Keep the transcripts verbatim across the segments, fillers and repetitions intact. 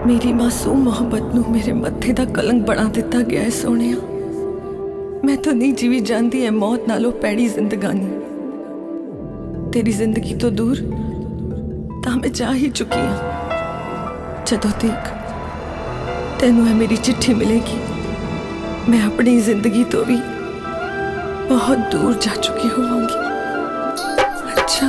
मेरी मासूम मोहब्बत नूं मेरे मत्थे दा कलंक बना दिता गया है सोहणिया। मैं तो नहीं जीवी जानती है मौत नालों पैड़ी जिंदगानी। तेरी जिंदगी तो दूर तां मैं जा ही चुकी हाँ। जदों तक तेनू है मेरी चिट्ठी मिलेगी, मैं अपनी जिंदगी तो भी बहुत दूर जा चुकी होवांगी। अच्छा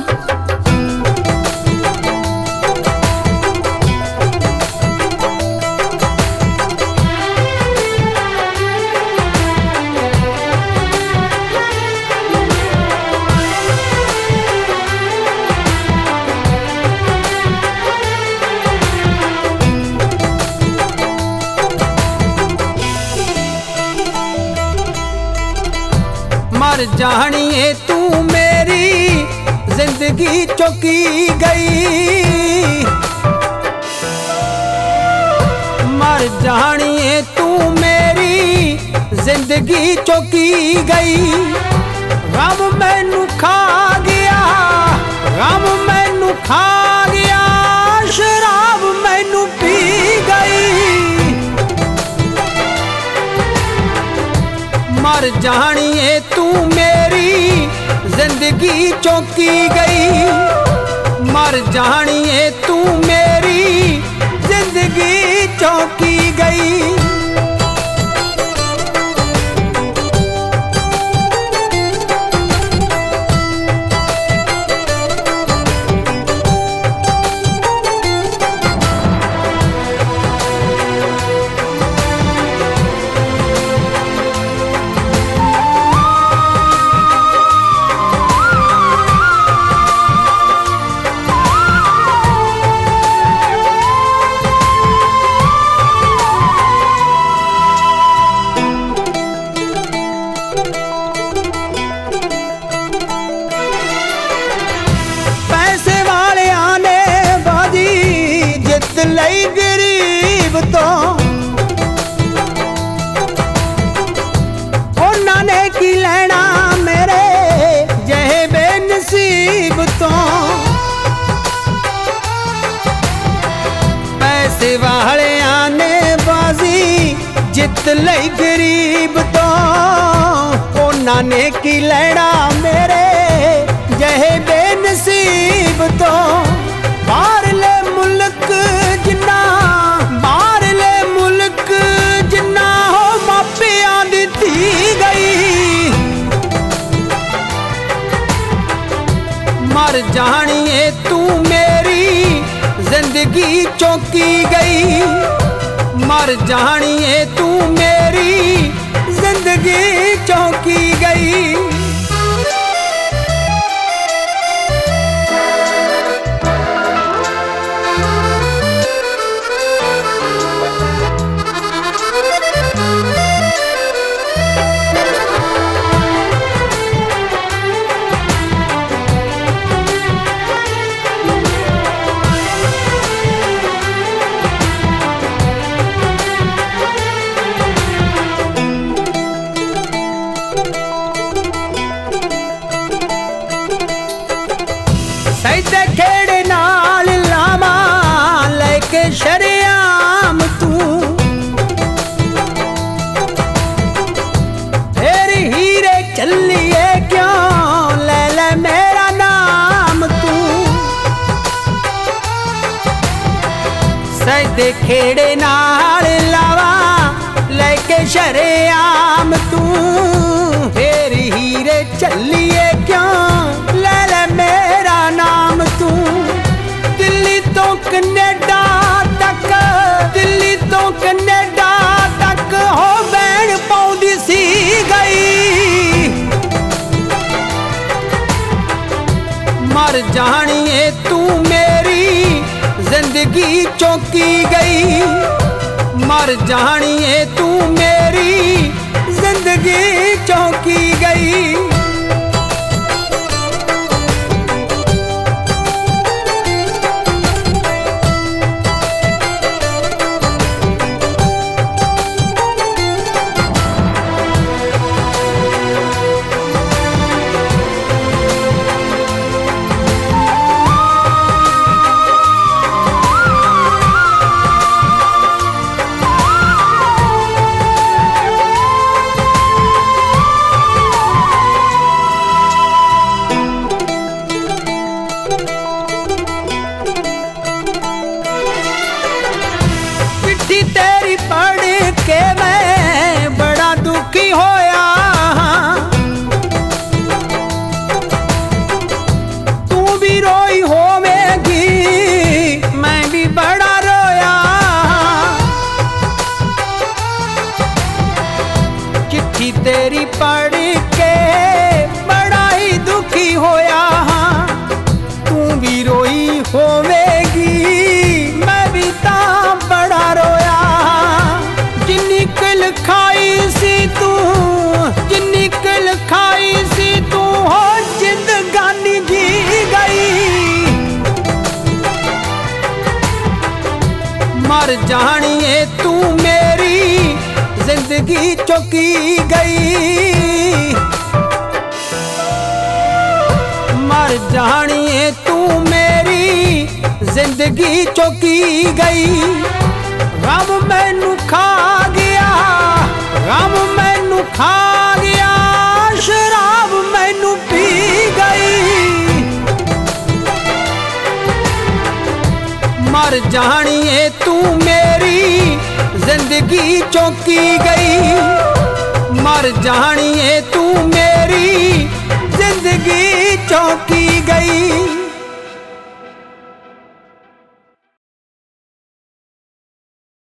मर जानिए तू मेरी जिंदगी चुकी गई। मर जानिए तू मेरी जिंदगी चुकी गई। गम मैनू खा गया, गम मैनू खा गया, शराब मैनू पी गई। मर जानिए तू मेरी जिंदगी चौकी गई। मर जानिए तू मेरी जिंदगी चौकी गई। लई गरीब तो उन्होंने की लेना मेरे जहे बेनसीब तो। पैसे वाले आने बाजी जित लई गरीब तो उन्होंने की लेना मेरे जहे बेनसीब तो। बाहरले मुल्क जिन्ना, बाहरले मुल्क जिन्ना हो मापियां दी धी गई। मर जानिए तू मेरी जिंदगी चौकी गई। मर जानिए तू मेरी जिंदगी चौकी गई। सैदे खेड़े नाल लावा लेके शरियाम तू। तेरी हीरे चलिए क्यों ले ले मेरा नाम तू। सैदे खेड़े नाल लावा लेके शरियाम तू। तेरी हीरे चलिए क्यों ले ले मेरा नाम तू। दिल्ली तो कनेडा तक, दिल्ली तो कनेडा तक हो बैन पाउंदी सी गई। मर जानिए तू मेरी जिंदगी चौकी गई। मर जानिए तू मेरी जिंदगी चौकी गई। मर जानिए तू मेरी जिंदगी चुकी गई, मर जानिए तू मेरी जिंदगी चुकी गई। गम मैनू खा गया, गम मैनू खा गया, शराब मैनू पी गई। मर जानिए तू मेरी जिंदगी चौकी गई, मर जानिए तू मेरी जिंदगी चौकी गई।